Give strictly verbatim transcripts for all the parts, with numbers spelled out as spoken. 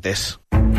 deportes.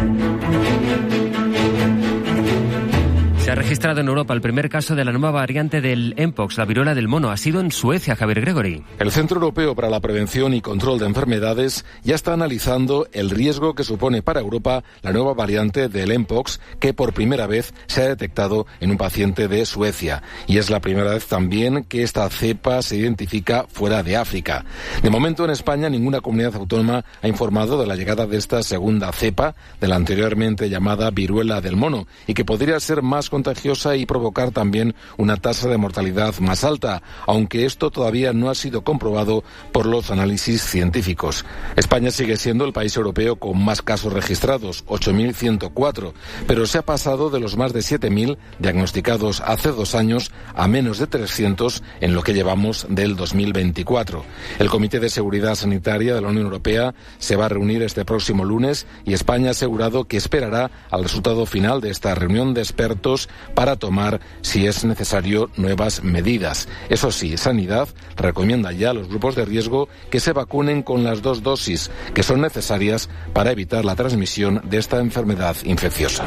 Se ha registrado en Europa el primer caso de la nueva variante del Mpox, la viruela del mono. Ha sido en Suecia, Javier Gregory. El Centro Europeo para la Prevención y Control de Enfermedades ya está analizando el riesgo que supone para Europa la nueva variante del Mpox, que por primera vez se ha detectado en un paciente de Suecia. Y es la primera vez también que esta cepa se identifica fuera de África. De momento en España ninguna comunidad autónoma ha informado de la llegada de esta segunda cepa, de la anteriormente llamada viruela del mono, y que podría ser más contagiosa y provocar también una tasa de mortalidad más alta, aunque esto todavía no ha sido comprobado por los análisis científicos. España sigue siendo el país europeo con más casos registrados, ocho mil ciento cuatro, pero se ha pasado de los más de siete mil diagnosticados hace dos años a menos de trescientos en lo que llevamos del dos mil veinticuatro. El Comité de Seguridad Sanitaria de la Unión Europea se va a reunir este próximo lunes y España ha asegurado que esperará al resultado final de esta reunión de expertos para tomar, si es necesario, nuevas medidas. Eso sí, Sanidad recomienda ya a los grupos de riesgo que se vacunen con las dos dosis que son necesarias para evitar la transmisión de esta enfermedad infecciosa.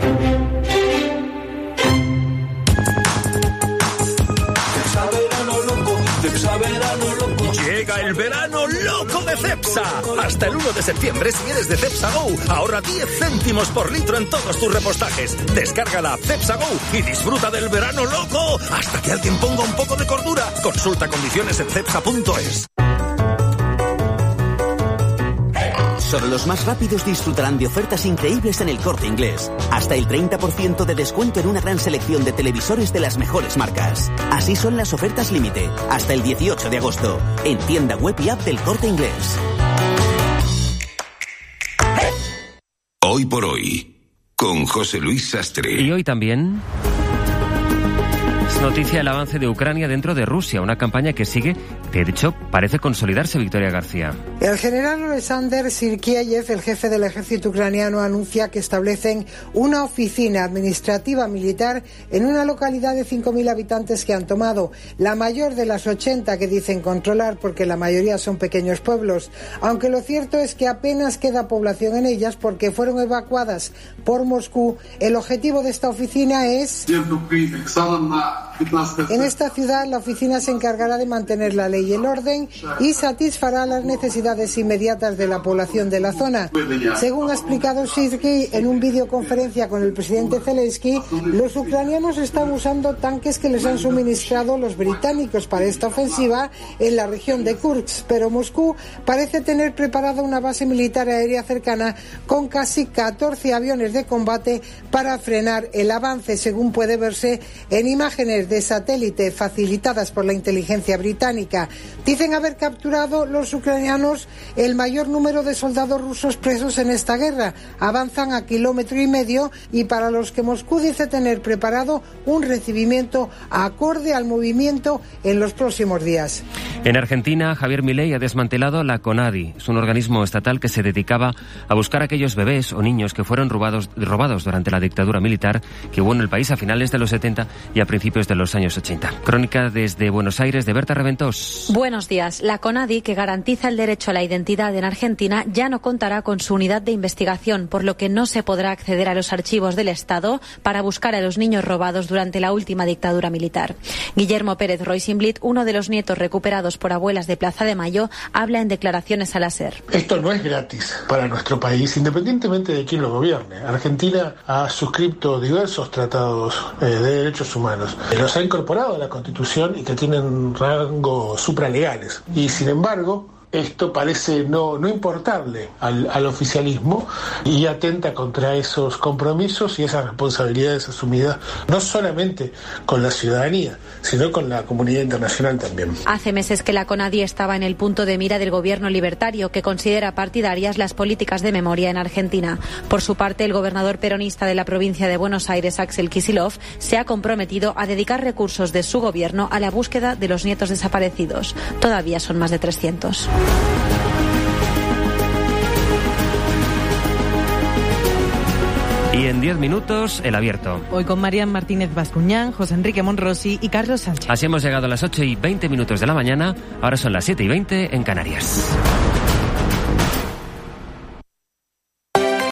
Llega el verano loco de Cepsa. Hasta el uno de septiembre, si eres de Cepsa Go, ahorra diez céntimos por litro en todos tus repostajes. Descarga la app Cepsa Go y disfruta del verano loco hasta que alguien ponga un poco de cordura. Consulta condiciones en cepsa punto es. Solo los más rápidos disfrutarán de ofertas increíbles en El Corte Inglés. Hasta el treinta por ciento de descuento en una gran selección de televisores de las mejores marcas. Así son las ofertas límite. Hasta el dieciocho de agosto. En tienda web y app del Corte Inglés. Hoy por hoy, con José Luis Sastre. Y hoy también es noticia el avance de Ucrania dentro de Rusia, una campaña que sigue, de hecho, parece consolidarse. Victoria García. El general Alexander Sirkiev, el jefe del ejército ucraniano, anuncia que establecen una oficina administrativa militar en una localidad de cinco mil habitantes que han tomado, la mayor de las ochenta que dicen controlar, porque la mayoría son pequeños pueblos, aunque lo cierto es que apenas queda población en ellas porque fueron evacuadas por Moscú. El objetivo de esta oficina es... En esta ciudad, la oficina se encargará de mantener la ley y el orden y satisfará las necesidades inmediatas de la población de la zona. Según ha explicado Sirski en una videoconferencia con el presidente Zelensky, los ucranianos están usando tanques que les han suministrado los británicos para esta ofensiva en la región de Kursk, pero Moscú parece tener preparada una base militar aérea cercana con casi catorce aviones de combate para frenar el avance, según puede verse en imágenes de satélite facilitadas por la inteligencia británica. Dicen haber capturado los ucranianos el mayor número de soldados rusos presos en esta guerra. Avanzan a kilómetro y medio y para los que Moscú dice tener preparado un recibimiento acorde al movimiento en los próximos días. En Argentina, Javier Milei ha desmantelado la CONADI. Es un organismo estatal que se dedicaba a buscar a aquellos bebés o niños que fueron robados, robados durante la dictadura militar que hubo en el país a finales de los setenta y a principios de los años ochenta. Crónica desde Buenos Aires de Berta Reventós. Buenos días. La CONADI, que garantiza el derecho a la identidad en Argentina, ya no contará con su unidad de investigación, por lo que no se podrá acceder a los archivos del Estado para buscar a los niños robados durante la última dictadura militar. Guillermo Pérez Roysenblit, uno de los nietos recuperados por abuelas de Plaza de Mayo, habla en declaraciones a la SER. Esto no es gratis para nuestro país, independientemente de quién lo gobierne. Argentina ha suscrito diversos tratados eh, de derechos humanos. Los ha incorporado a la Constitución y que tienen rango supralegales. Y sin embargo, esto parece no, no importarle al, al oficialismo y atenta contra esos compromisos y esas responsabilidades asumidas no solamente con la ciudadanía, sino con la comunidad internacional también. Hace meses que la CONADI estaba en el punto de mira del gobierno libertario, que considera partidarias las políticas de memoria en Argentina. Por su parte, el gobernador peronista de la provincia de Buenos Aires, Axel Kicillof, se ha comprometido a dedicar recursos de su gobierno a la búsqueda de los nietos desaparecidos. Todavía son más de trescientos. Y en diez minutos, el abierto. Hoy con Marian Martínez Bascuñán, José Enrique Monrosi y Carlos Sánchez. Así hemos llegado a las ocho y veinte minutos de la mañana. Ahora son las siete y veinte en Canarias.